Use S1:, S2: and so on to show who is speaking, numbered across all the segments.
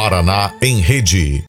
S1: Paraná em Rede.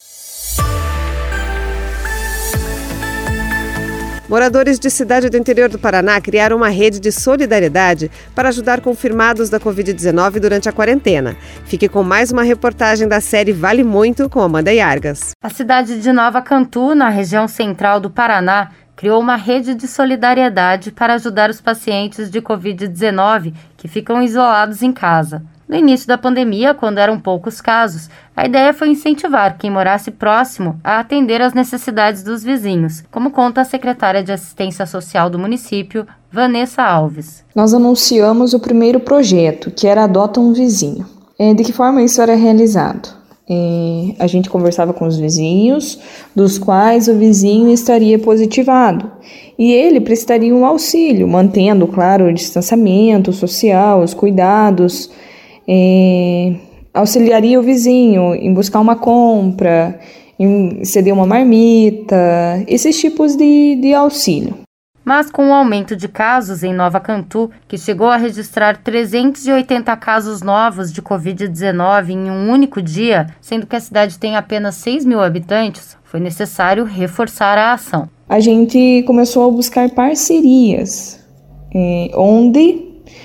S2: Moradores de cidade do interior do Paraná criaram uma rede de solidariedade para ajudar confirmados da Covid-19 durante a quarentena. Fique com mais uma reportagem da série Vale Muito com Amanda Yargas.
S3: A cidade de Nova Cantu, na região central do Paraná, criou uma rede de solidariedade para ajudar os pacientes de Covid-19 que ficam isolados em casa. No início da pandemia, quando eram poucos casos, a ideia foi incentivar quem morasse próximo a atender às necessidades dos vizinhos, como conta a secretária de Assistência Social do município, Vanessa Alves.
S4: Nós anunciamos o primeiro projeto, que era Adota um Vizinho. De que forma isso era realizado? A gente conversava com os vizinhos, dos quais o vizinho estaria positivado, e ele prestaria um auxílio, mantendo, claro, o distanciamento social, os cuidados. Auxiliaria o vizinho em buscar uma compra, em ceder uma marmita, esses tipos de auxílio.
S3: Mas com o aumento de casos em Nova Cantu, que chegou a registrar 380 casos novos de Covid-19 em um único dia, sendo que a cidade tem apenas 6 mil habitantes, foi necessário reforçar a ação.
S4: A gente começou a buscar parcerias, onde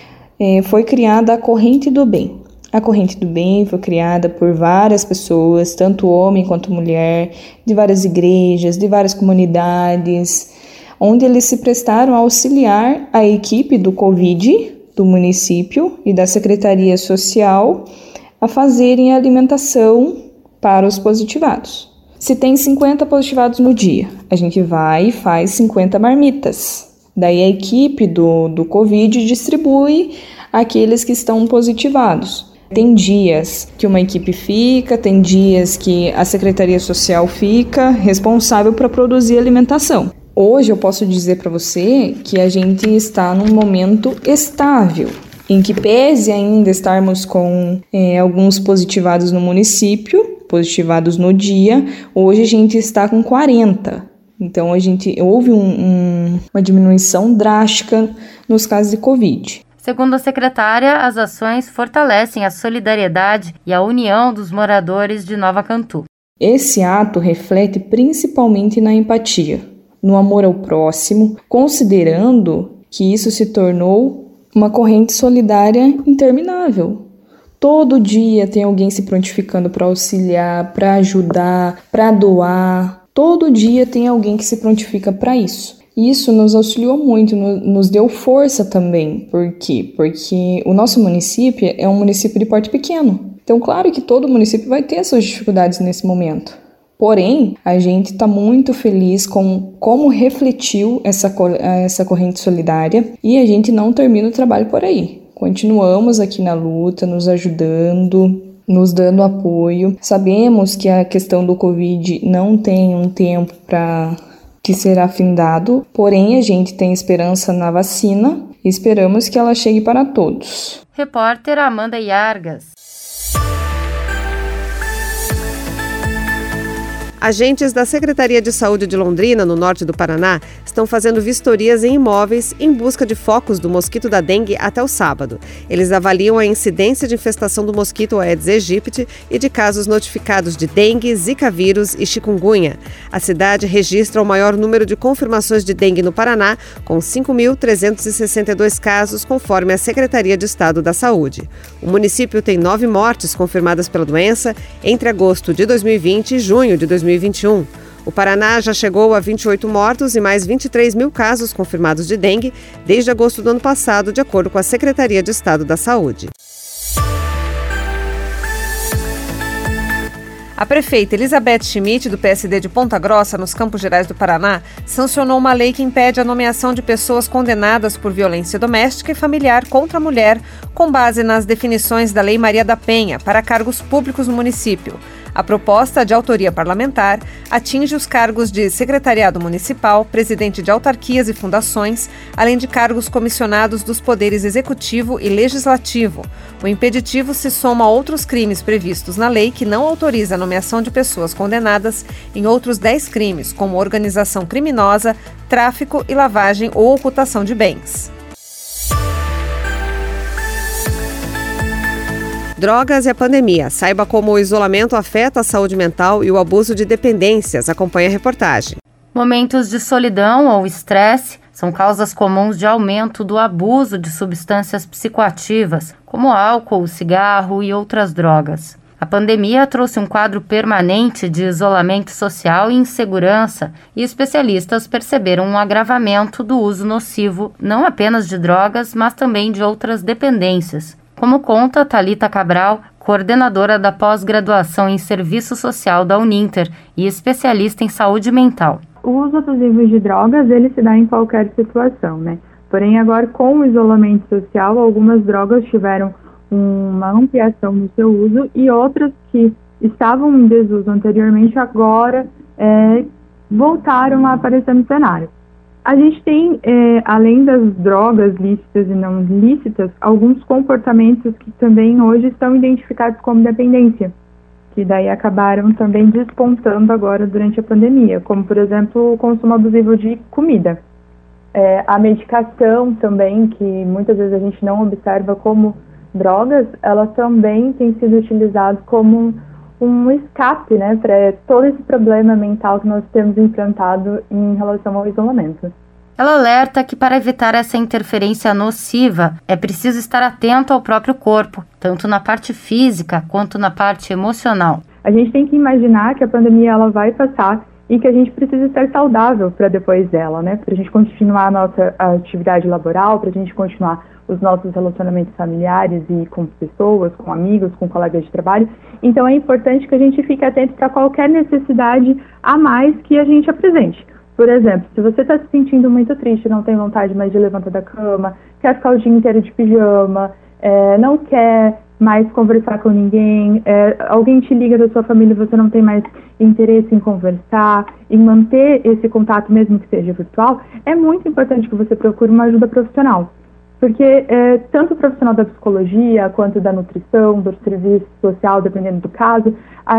S4: foi criada a Corrente do Bem. A Corrente do Bem foi criada por várias pessoas, tanto homem quanto mulher, de várias igrejas, de várias comunidades, onde eles se prestaram a auxiliar a equipe do Covid, do município e da Secretaria Social, a fazerem a alimentação para os positivados. Se tem 50 positivados no dia, a gente vai e faz 50 marmitas. Daí a equipe do Covid distribui aqueles que estão positivados. Tem dias que uma equipe fica, tem dias que a Secretaria Social fica responsável para produzir alimentação. Hoje eu posso dizer para você que a gente está num momento estável, em que pese ainda estarmos com alguns positivados no município, positivados no dia, hoje a gente está com 40. Então, houve uma diminuição drástica nos casos de Covid.
S3: Segundo a secretária, as ações fortalecem a solidariedade e a união dos moradores de Nova Cantu.
S4: Esse ato reflete principalmente na empatia, no amor ao próximo, considerando que isso se tornou uma corrente solidária interminável. Todo dia tem alguém se prontificando para auxiliar, para ajudar, para doar. Todo dia tem alguém que se prontifica para isso. Isso nos auxiliou muito, nos deu força também. Por quê? Porque o nosso município é um município de porte pequeno. Então, claro que todo município vai ter suas dificuldades nesse momento. Porém, a gente está muito feliz com como refletiu essa corrente solidária e a gente não termina o trabalho por aí. Continuamos aqui na luta, nos ajudando, nos dando apoio. Sabemos que a questão do Covid não tem um tempo para que será findado, porém a gente tem esperança na vacina e esperamos que ela chegue para todos.
S3: Repórter Amanda Yargas.
S2: Agentes da Secretaria de Saúde de Londrina, no norte do Paraná, estão fazendo vistorias em imóveis em busca de focos do mosquito da dengue até o sábado. Eles avaliam a incidência de infestação do mosquito Aedes aegypti e de casos notificados de dengue, zika vírus e chikungunya. A cidade registra o maior número de confirmações de dengue no Paraná, com 5.362 casos, conforme a Secretaria de Estado da Saúde. O município tem 9 mortes confirmadas pela doença entre agosto de 2020 e junho de 2021. O Paraná já chegou a 28 mortos e mais 23 mil casos confirmados de dengue desde agosto do ano passado, de acordo com a Secretaria de Estado da Saúde. A prefeita Elizabeth Schmidt, do PSD de Ponta Grossa, nos Campos Gerais do Paraná, sancionou uma lei que impede a nomeação de pessoas condenadas por violência doméstica e familiar contra a mulher, com base nas definições da Lei Maria da Penha, para cargos públicos no município. A proposta, de autoria parlamentar, atinge os cargos de secretariado municipal, presidente de autarquias e fundações, além de cargos comissionados dos poderes executivo e legislativo. O impeditivo se soma a outros crimes previstos na lei que não autoriza a nomeação de pessoas condenadas em outros 10 crimes, como organização criminosa, tráfico e lavagem ou ocultação de bens. drogas e a pandemia. Saiba como o isolamento afeta a saúde mental e o abuso de dependências. Acompanhe a reportagem.
S3: Momentos de solidão ou estresse são causas comuns de aumento do abuso de substâncias psicoativas, como álcool, cigarro e outras drogas. A pandemia trouxe um quadro permanente de isolamento social e insegurança, e especialistas perceberam um agravamento do uso nocivo não apenas de drogas, mas também de outras dependências, como conta Thalita Cabral, coordenadora da pós-graduação em Serviço Social da Uninter e especialista em saúde mental.
S1: O uso abusivo de drogas, ele se dá em qualquer situação, né? Porém, agora, com o isolamento social, algumas drogas tiveram uma ampliação no seu uso e outras que estavam em desuso anteriormente, agora voltaram a aparecer no cenário. A gente tem, além das drogas lícitas e não lícitas, alguns comportamentos que também hoje estão identificados como dependência, que daí acabaram também despontando agora durante a pandemia, como, por exemplo, o consumo abusivo de comida. A medicação também, que muitas vezes a gente não observa como drogas, ela também tem sido utilizada como um escape, né, para todo esse problema mental que nós temos enfrentado em relação ao isolamento.
S3: Ela alerta que para evitar essa interferência nociva é preciso estar atento ao próprio corpo, tanto na parte física quanto na parte emocional.
S1: A gente tem que imaginar que a pandemia ela vai passar e que a gente precisa estar saudável para depois dela, né? Para a gente continuar a nossa atividade laboral, para a gente continuar os nossos relacionamentos familiares e com pessoas, com amigos, com colegas de trabalho. Então é importante que a gente fique atento para qualquer necessidade a mais que a gente apresente. Por exemplo, se você está se sentindo muito triste, não tem vontade mais de levantar da cama, quer ficar o dia inteiro de pijama, não quer mais conversar com ninguém, alguém te liga da sua família e você não tem mais interesse em conversar, em manter esse contato mesmo que seja virtual, é muito importante que você procure uma ajuda profissional. Porque tanto o profissional da psicologia, quanto da nutrição, do serviço social, dependendo do caso,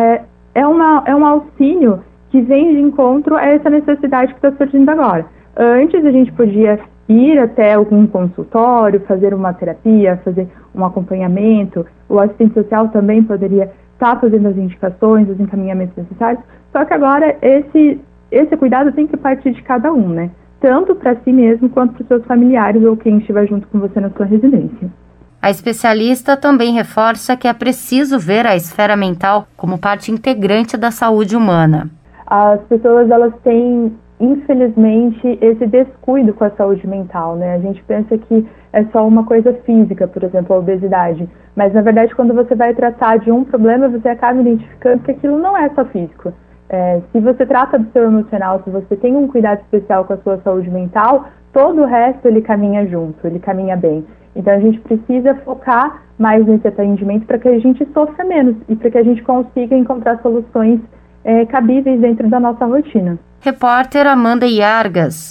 S1: é um auxílio que vem de encontro a essa necessidade que está surgindo agora. Antes a gente podia ir até algum consultório, fazer uma terapia, fazer um acompanhamento, o assistente social também poderia estar fazendo as indicações, os encaminhamentos necessários, só que agora esse cuidado tem que partir de cada um, né? Tanto para si mesmo quanto para os seus familiares ou quem estiver junto com você na sua residência.
S3: A especialista também reforça que é preciso ver a esfera mental como parte integrante da saúde humana.
S1: As pessoas, elas têm, infelizmente, esse descuido com a saúde mental, né? A gente pensa que é só uma coisa física, por exemplo, a obesidade. Mas, na verdade, quando você vai tratar de um problema, você acaba identificando que aquilo não é só físico. Se você trata do seu emocional, se você tem um cuidado especial com a sua saúde mental, todo o resto ele caminha junto, ele caminha bem. Então a gente precisa focar mais nesse atendimento para que a gente sofra menos e para que a gente consiga encontrar soluções cabíveis dentro da nossa rotina.
S3: Repórter Amanda Iargas.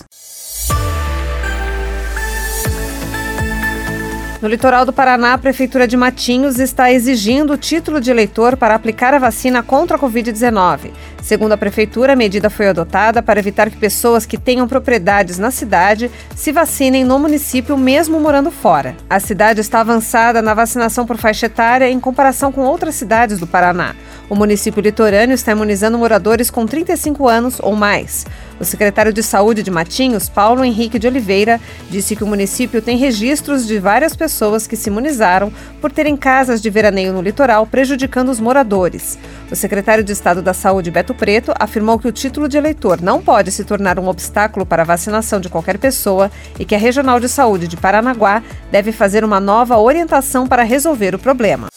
S2: No litoral do Paraná, a Prefeitura de Matinhos está exigindo o título de eleitor para aplicar a vacina contra a Covid-19. Segundo a Prefeitura, a medida foi adotada para evitar que pessoas que tenham propriedades na cidade se vacinem no município, mesmo morando fora. A cidade está avançada na vacinação por faixa etária em comparação com outras cidades do Paraná. O município litorâneo está imunizando moradores com 35 anos ou mais. O secretário de Saúde de Matinhos, Paulo Henrique de Oliveira, disse que o município tem registros de várias pessoas que se imunizaram por terem casas de veraneio no litoral, prejudicando os moradores. O secretário de Estado da Saúde, Beto Preto, afirmou que o título de eleitor não pode se tornar um obstáculo para a vacinação de qualquer pessoa e que a Regional de Saúde de Paranaguá deve fazer uma nova orientação para resolver o problema.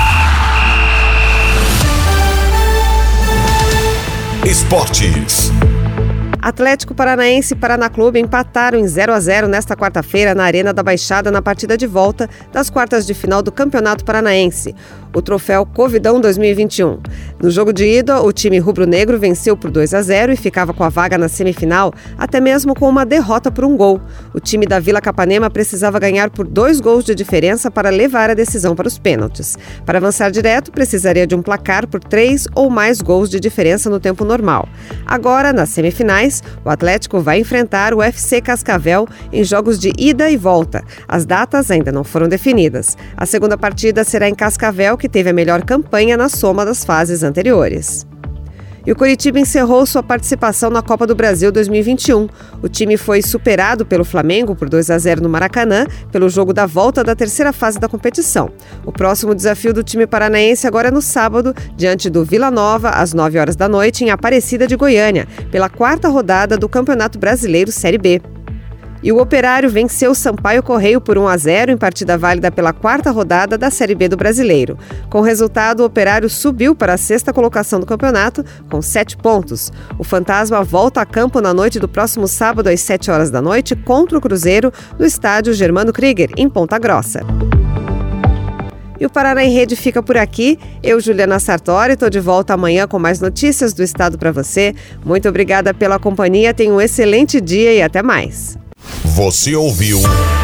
S5: Esportes.
S2: Atlético Paranaense e Paraná Clube empataram em 0-0 nesta quarta-feira na Arena da Baixada na partida de volta das quartas de final do Campeonato Paranaense, o troféu Covidão 2021. No jogo de ida, o time rubro-negro venceu por 2-0 e ficava com a vaga na semifinal, até mesmo com uma derrota por 1 gol. O time da Vila Capanema precisava ganhar por 2 gols de diferença para levar a decisão para os pênaltis. Para avançar direto, precisaria de um placar por 3 ou mais gols de diferença no tempo normal. Agora, nas semifinais, depois, o Atlético vai enfrentar o FC Cascavel em jogos de ida e volta. As datas ainda não foram definidas. A segunda partida será em Cascavel, que teve a melhor campanha na soma das fases anteriores. E o Coritiba encerrou sua participação na Copa do Brasil 2021. O time foi superado pelo Flamengo por 2-0 no Maracanã, pelo jogo da volta da terceira fase da competição. O próximo desafio do time paranaense agora é no sábado, diante do Vila Nova, às 9 horas da noite, em Aparecida de Goiânia, pela 4ª rodada do Campeonato Brasileiro Série B. E o Operário venceu o Sampaio Correia por 1-0 em partida válida pela 4ª rodada da Série B do Brasileiro. Com o resultado, o Operário subiu para a 6ª colocação do campeonato, com 7 pontos. O Fantasma volta a campo na noite do próximo sábado, às 7 horas da noite, contra o Cruzeiro, no estádio Germano Krieger, em Ponta Grossa. E o Paraná em Rede fica por aqui. Eu, Juliana Sartori, estou de volta amanhã com mais notícias do estado para você. Muito obrigada pela companhia, tenha um excelente dia e até mais.
S5: Você ouviu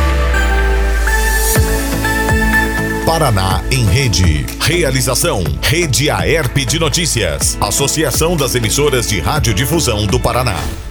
S5: Paraná em Rede. Realização: Rede Aerp de Notícias. Associação das Emissoras de Radiodifusão do Paraná.